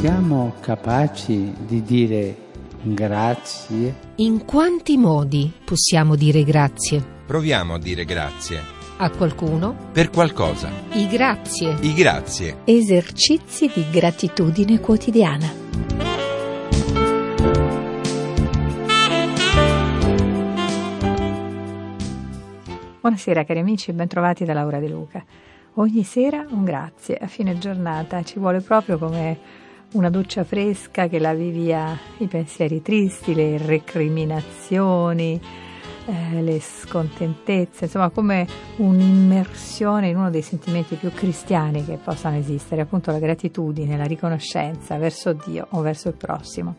Siamo capaci di dire grazie? In quanti modi possiamo dire grazie? Proviamo a dire grazie. A qualcuno? Per qualcosa. I grazie. I grazie. Esercizi di gratitudine quotidiana. Buonasera cari amici, bentrovati da Laura De Luca. Ogni sera un grazie, a fine giornata ci vuole proprio come una doccia fresca che lavi via i pensieri tristi, le recriminazioni, le scontentezze, insomma come un'immersione in uno dei sentimenti più cristiani che possano esistere, appunto la gratitudine, la riconoscenza verso Dio o verso il prossimo.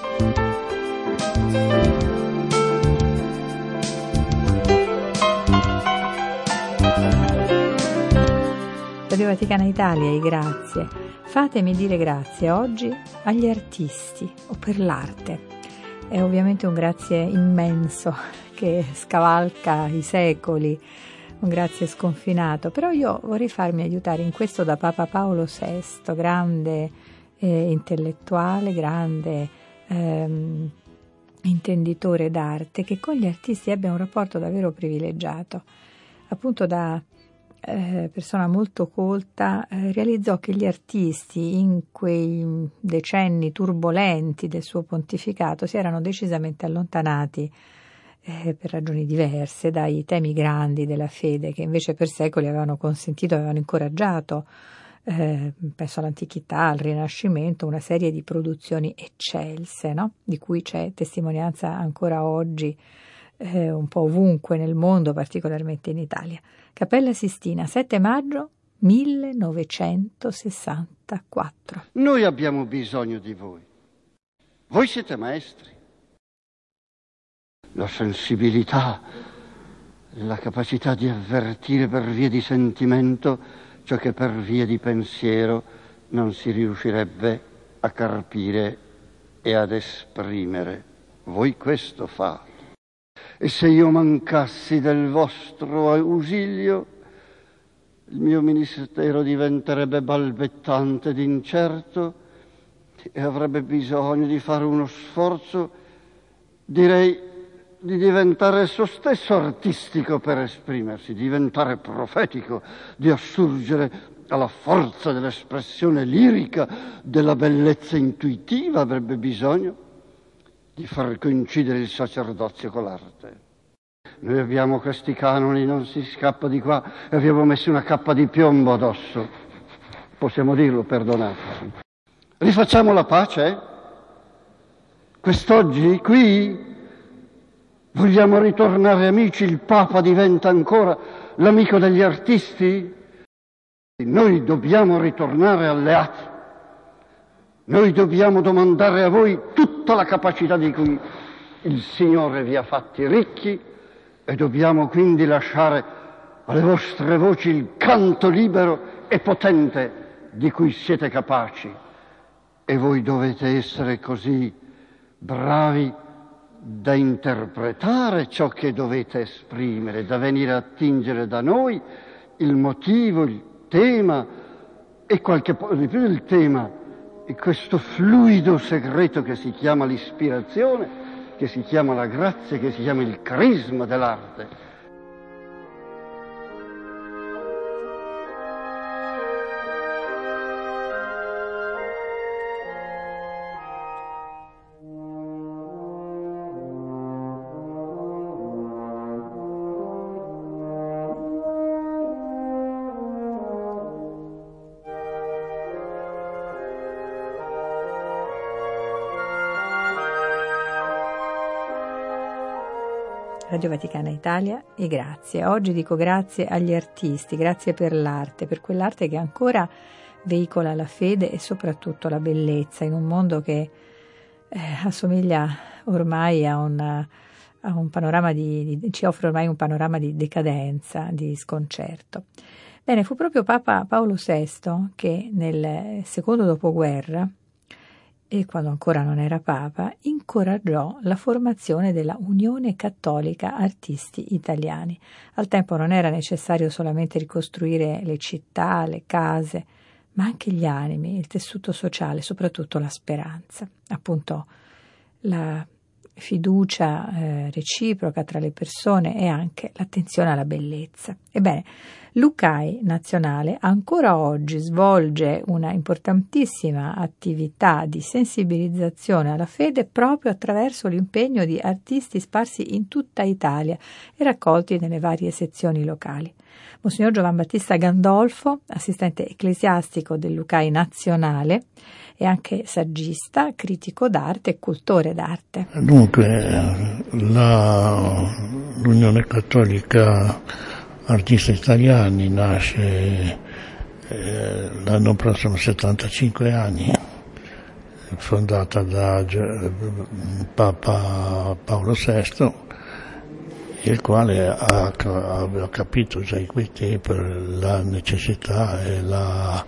Radio Vaticana Italia, i grazie. Fatemi dire grazie oggi agli artisti o per l'arte. È ovviamente un grazie immenso che scavalca i secoli, un grazie sconfinato, però io vorrei farmi aiutare in questo da Papa Paolo VI, grande intellettuale, grande intenditore d'arte, che con gli artisti abbia un rapporto davvero privilegiato. Appunto da persona molto colta, realizzò che gli artisti in quei decenni turbolenti del suo pontificato si erano decisamente allontanati per ragioni diverse dai temi grandi della fede che invece per secoli avevano consentito, avevano incoraggiato, penso all'antichità, al Rinascimento, una serie di produzioni eccelse, no? Di cui c'è testimonianza ancora oggi un po' ovunque nel mondo, particolarmente in Italia. Cappella Sistina, 7 maggio 1964. Noi abbiamo bisogno di voi. Voi siete maestri. La sensibilità, la capacità di avvertire per via di sentimento ciò che per via di pensiero non si riuscirebbe a carpire e ad esprimere. Voi questo fate. E se io mancassi del vostro ausilio, il mio ministero diventerebbe balbettante ed incerto e avrebbe bisogno di fare uno sforzo, direi, di diventare esso stesso artistico per esprimersi, diventare profetico, di assurgere alla forza dell'espressione lirica, della bellezza intuitiva, avrebbe bisogno di far coincidere il sacerdozio con l'arte. Noi abbiamo questi canoni, non si scappa di qua, e abbiamo messo una cappa di piombo addosso. Possiamo dirlo, perdonateci. Rifacciamo la pace? Quest'oggi, qui, vogliamo ritornare amici? Il Papa diventa ancora l'amico degli artisti? Noi dobbiamo ritornare alleati. Noi dobbiamo domandare a voi tutta la capacità di cui il Signore vi ha fatti ricchi e dobbiamo quindi lasciare alle vostre voci il canto libero e potente di cui siete capaci. E voi dovete essere così bravi da interpretare ciò che dovete esprimere, da venire a attingere da noi il motivo, il tema e qualche po' di più del tema. E questo fluido segreto che si chiama l'ispirazione, che si chiama la grazia, che si chiama il carisma dell'arte. Radio Vaticana Italia e grazie. Oggi dico grazie agli artisti, grazie per l'arte, per quell'arte che ancora veicola la fede e soprattutto la bellezza in un mondo che assomiglia ormai a un panorama ci offre ormai un panorama di decadenza, di sconcerto. Bene, fu proprio Papa Paolo VI che nel secondo dopoguerra, e quando ancora non era Papa, incoraggiò la formazione della Unione Cattolica Artisti Italiani. Al tempo non era necessario solamente ricostruire le città, le case, ma anche gli animi, il tessuto sociale, soprattutto la speranza, appunto la fiducia reciproca tra le persone e anche l'attenzione alla bellezza. Ebbene, l'UCAI nazionale ancora oggi svolge una importantissima attività di sensibilizzazione alla fede proprio attraverso l'impegno di artisti sparsi in tutta Italia e raccolti nelle varie sezioni locali. Monsignor Giovan Battista Gandolfo, assistente ecclesiastico dell'UCAI nazionale, è anche saggista, critico d'arte e cultore d'arte. Dunque, l'Unione Cattolica Artisti Italiani nasce l'anno prossimo 75 anni, fondata da Papa Paolo VI, il quale aveva capito già in quei tempi la necessità e la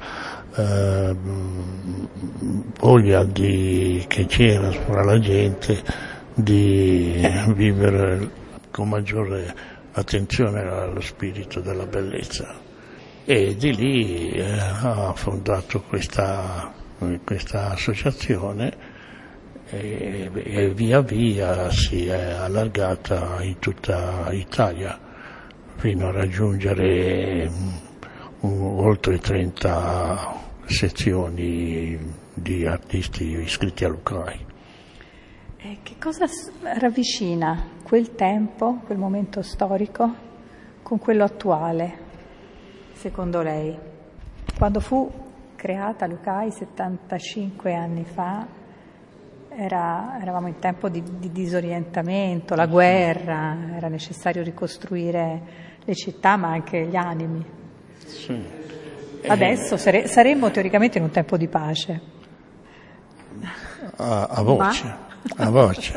voglia che c'era fra la gente di vivere con maggiore attenzione allo spirito della bellezza, e di lì ha fondato questa associazione e via via si è allargata in tutta Italia fino a raggiungere oltre 30 sezioni di artisti iscritti all'UCAI. Che cosa ravvicina quel tempo, quel momento storico, con quello attuale, secondo lei? Quando fu creata l'UCAI 75 anni fa, eravamo in tempo di disorientamento, la guerra, era necessario ricostruire le città ma anche gli animi. Sì. Adesso saremmo teoricamente in un tempo di pace. A voce.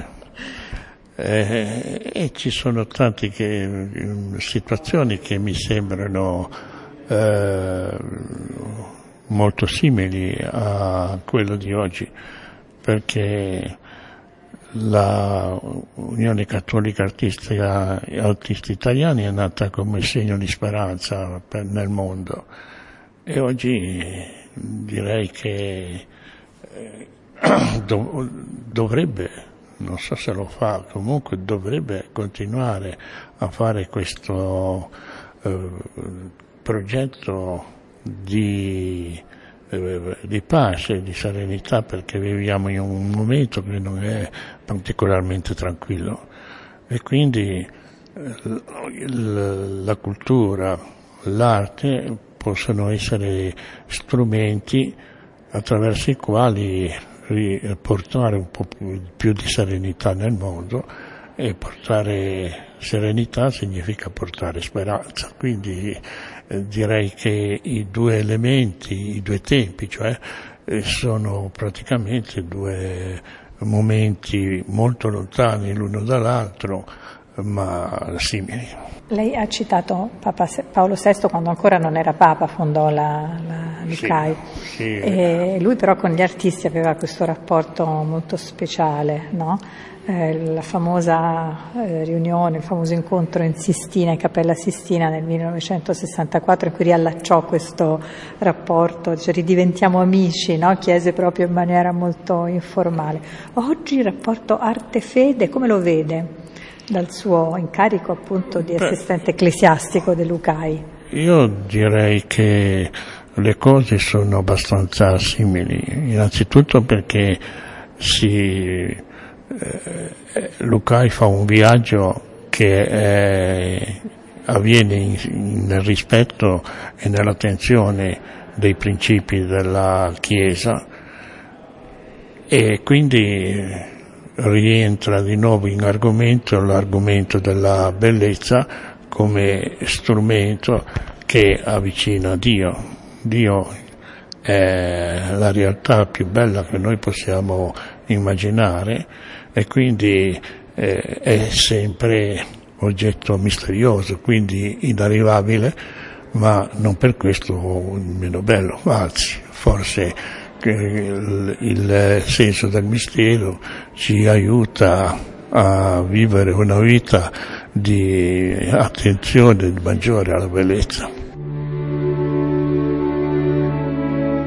E ci sono tante situazioni che mi sembrano molto simili a quello di oggi, perché la Unione Cattolica Artisti Italiani è nata come segno di speranza nel mondo, e oggi direi che dovrebbe, non so se lo fa, comunque dovrebbe continuare a fare questo progetto di pace, di serenità, perché viviamo in un momento che non è particolarmente tranquillo, e quindi la cultura, l'arte possono essere strumenti attraverso i quali portare un po' più di serenità nel mondo, e portare serenità significa portare speranza. Quindi direi che i due elementi, i due tempi, cioè sono praticamente due momenti molto lontani l'uno dall'altro, ma simili. Lei ha citato Papa Paolo VI, quando ancora non era Papa, fondò l'UCAI. Sì. E lui però con gli artisti aveva questo rapporto molto speciale, no? La famosa riunione, il famoso incontro in Sistina, in Cappella Sistina nel 1964, in cui riallacciò questo rapporto, cioè ridiventiamo amici, no? Chiese proprio in maniera molto informale. Oggi il rapporto arte-fede come lo vede dal suo incarico appunto di assistente ecclesiastico dell'UCAI? Io direi che le cose sono abbastanza simili, innanzitutto perché l'UCAI fa un viaggio che avviene nel rispetto e nell'attenzione dei principi della Chiesa, e quindi rientra di nuovo in l'argomento della bellezza come strumento che avvicina Dio. Dio è la realtà più bella che noi possiamo immaginare, e quindi è sempre oggetto misterioso, quindi inarrivabile, ma non per questo meno bello, anzi, forse il senso del mistero ci aiuta a vivere una vita di attenzione maggiore alla bellezza.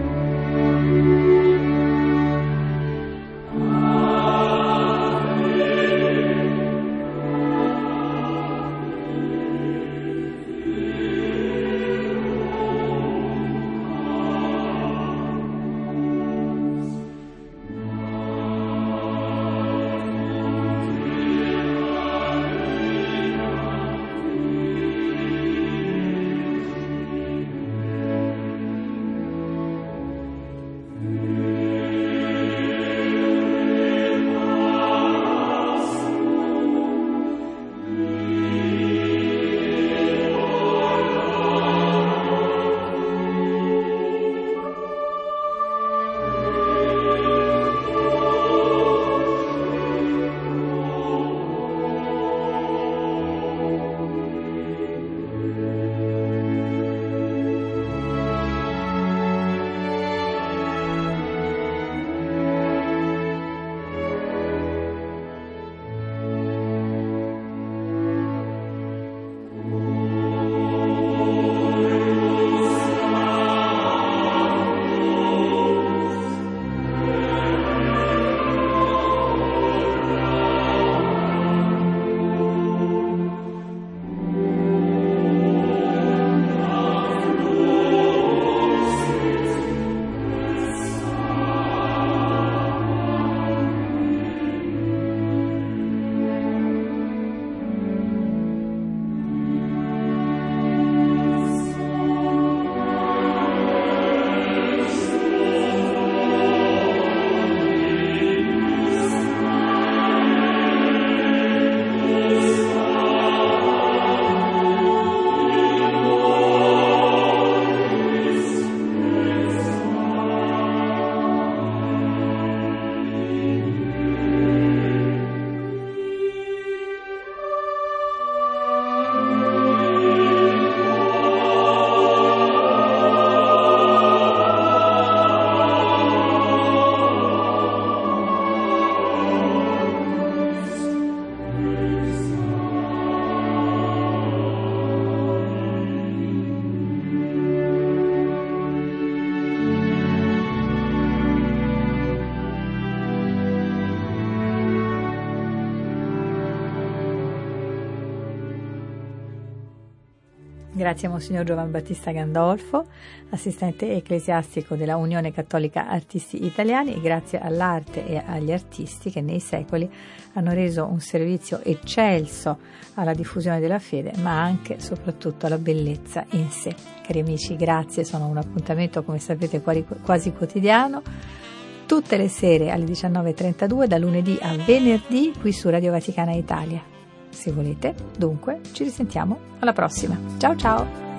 Grazie a Monsignor Giovan Battista Gandolfo, assistente ecclesiastico della Unione Cattolica Artisti Italiani, e grazie all'arte e agli artisti che nei secoli hanno reso un servizio eccelso alla diffusione della fede, ma anche e soprattutto alla bellezza in sé. Cari amici, grazie, sono un appuntamento, come sapete, quasi quotidiano, tutte le sere alle 19:32, da lunedì a venerdì, qui su Radio Vaticana Italia. Se volete, dunque, ci risentiamo alla prossima. Ciao ciao!